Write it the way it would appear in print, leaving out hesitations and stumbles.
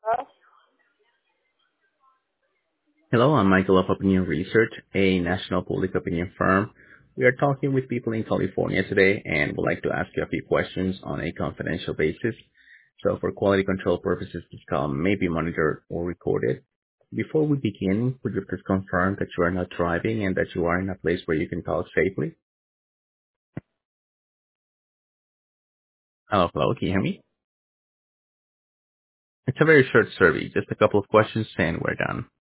Hello, I'm Michael of Opinion Research, a national public opinion firm. We are talking with people in California today and would like to ask you a few questions on a confidential basis. So for quality control purposes, this call may be monitored or recorded. Before we begin, would you please confirm that you are not driving and that you are in a place where you can talk safely? Hello, can you hear me? It's a very short survey, just a couple of questions and we're done.